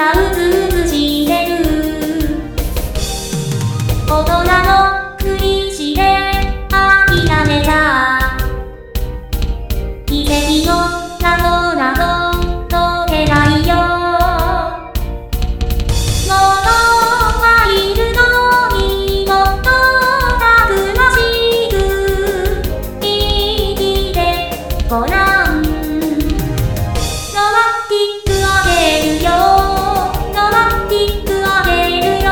さうつうつしてる。大人のふりして諦めた奇跡の謎など解けないよ。物がいるのにもっとたくましく生きてごらん。ロマンティックあげるよ、ロマンティックあげるよ。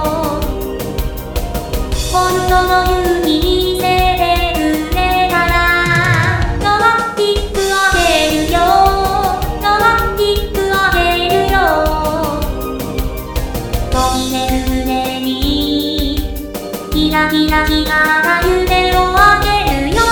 本当の勇気見せてくれたらロマンティックあげるよ、ロマンティックあげるよ。ときめく胸にキラキラ光った夢をあげるよ。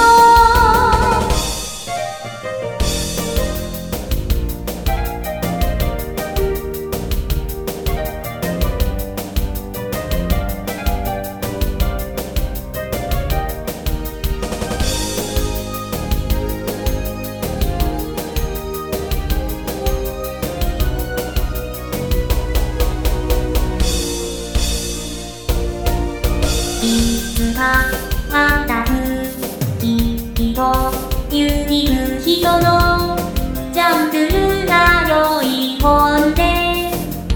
いつかまたきを指る人のジャンプルが酔い込んで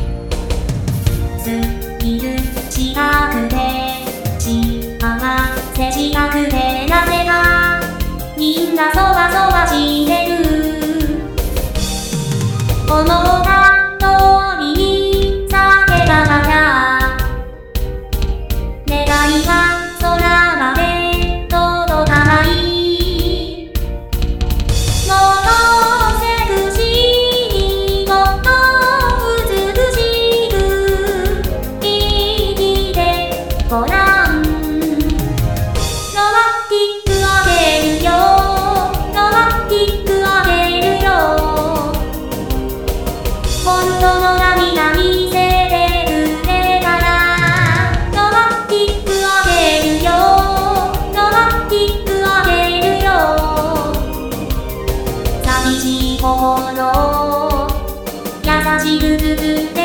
スキル近くで幸せ近くでなぜかみんなそわそわしてる。思った通りに叫ばなきゃ願いが空まで届かない。もっとセクシーにもっと美しく生きてごらん。ロマンティックあげるよ、ロマンティックあげるよ。本当の涙見せてくれたらロマンティックあげるよ、ロマンティックあげるよ。寂しい心優しく包んで